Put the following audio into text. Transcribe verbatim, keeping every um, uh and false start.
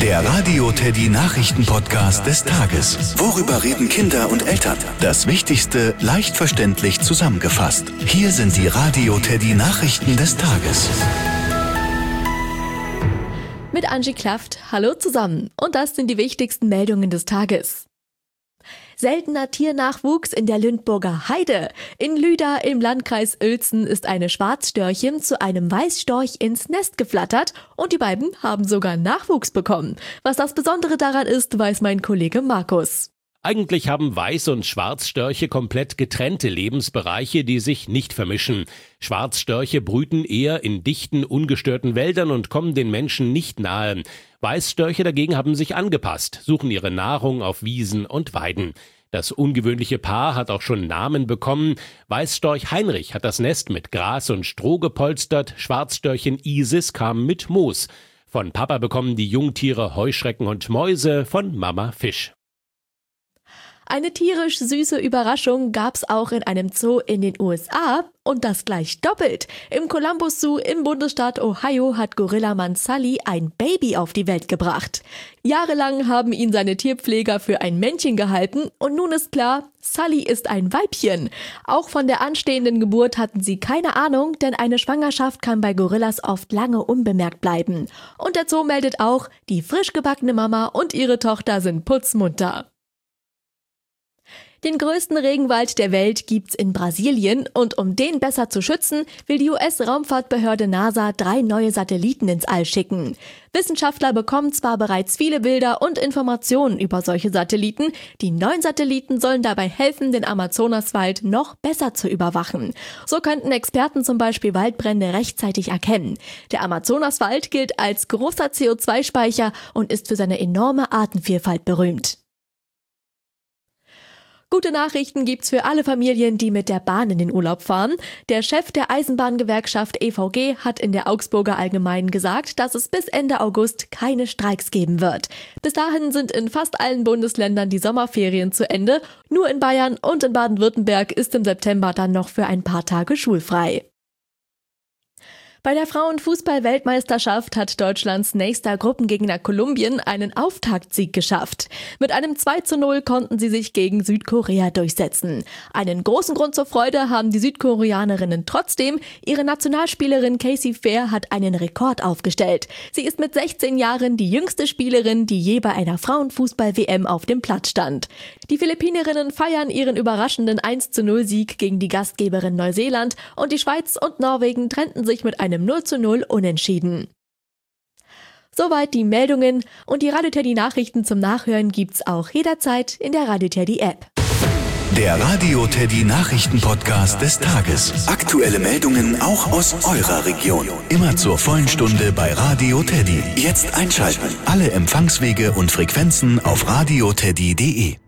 Der Radio Teddy Nachrichten-Podcast des Tages. Worüber reden Kinder und Eltern? Das Wichtigste leicht verständlich zusammengefasst. Hier sind die Radio Teddy Nachrichten des Tages. Mit Angie Klaft, hallo zusammen. Und das sind die wichtigsten Meldungen des Tages. Seltener Tiernachwuchs in der Lündburger Heide. In Lüda im Landkreis Uelzen ist eine Schwarzstörchin zu einem Weißstorch ins Nest geflattert und die beiden haben sogar Nachwuchs bekommen. Was das Besondere daran ist, weiß mein Kollege Markus. Eigentlich haben Weiß- und Schwarzstörche komplett getrennte Lebensbereiche, die sich nicht vermischen. Schwarzstörche brüten eher in dichten, ungestörten Wäldern und kommen den Menschen nicht nahe. Weißstörche dagegen haben sich angepasst, suchen ihre Nahrung auf Wiesen und Weiden. Das ungewöhnliche Paar hat auch schon Namen bekommen. Weißstorch Heinrich hat das Nest mit Gras und Stroh gepolstert, Schwarzstörchen Isis kam mit Moos. Von Papa bekommen die Jungtiere Heuschrecken und Mäuse, von Mama Fisch. Eine tierisch süße Überraschung gab's auch in einem Zoo in den U S A und das gleich doppelt. Im Columbus Zoo im Bundesstaat Ohio hat Gorillamann Sully ein Baby auf die Welt gebracht. Jahrelang haben ihn seine Tierpfleger für ein Männchen gehalten und nun ist klar, Sully ist ein Weibchen. Auch von der anstehenden Geburt hatten sie keine Ahnung, denn eine Schwangerschaft kann bei Gorillas oft lange unbemerkt bleiben. Und der Zoo meldet auch, die frisch gebackene Mama und ihre Tochter sind putzmunter. Den größten Regenwald der Welt gibt's in Brasilien und um den besser zu schützen, will die U S-Raumfahrtbehörde NASA drei neue Satelliten ins All schicken. Wissenschaftler bekommen zwar bereits viele Bilder und Informationen über solche Satelliten, die neuen Satelliten sollen dabei helfen, den Amazonaswald noch besser zu überwachen. So könnten Experten zum Beispiel Waldbrände rechtzeitig erkennen. Der Amazonaswald gilt als großer C O zwei Speicher und ist für seine enorme Artenvielfalt berühmt. Gute Nachrichten gibt's für alle Familien, die mit der Bahn in den Urlaub fahren. Der Chef der Eisenbahngewerkschaft E V G hat in der Augsburger Allgemeinen gesagt, dass es bis Ende August keine Streiks geben wird. Bis dahin sind in fast allen Bundesländern die Sommerferien zu Ende. Nur in Bayern und in Baden-Württemberg ist im September dann noch für ein paar Tage schulfrei. Bei der Frauenfußball-Weltmeisterschaft hat Deutschlands nächster Gruppengegner Kolumbien einen Auftaktsieg geschafft. Mit einem zwei zu null konnten sie sich gegen Südkorea durchsetzen. Einen großen Grund zur Freude haben die Südkoreanerinnen trotzdem. Ihre Nationalspielerin Casey Fair hat einen Rekord aufgestellt. Sie ist mit sechzehn Jahren die jüngste Spielerin, die je bei einer Frauenfußball-W M auf dem Platz stand. Die Philippinerinnen feiern ihren überraschenden eins zu null Sieg gegen die Gastgeberin Neuseeland und die Schweiz und Norwegen trennten sich mit einem null zu null Unentschieden. Soweit die Meldungen und die Radio Teddy Nachrichten zum Nachhören gibt's auch jederzeit in der Radio Teddy App. Der Radio Teddy Nachrichten-Podcast des Tages. Aktuelle Meldungen auch aus eurer Region. Immer zur vollen Stunde bei Radio Teddy. Jetzt einschalten. Alle Empfangswege und Frequenzen auf radio teddy punkt de.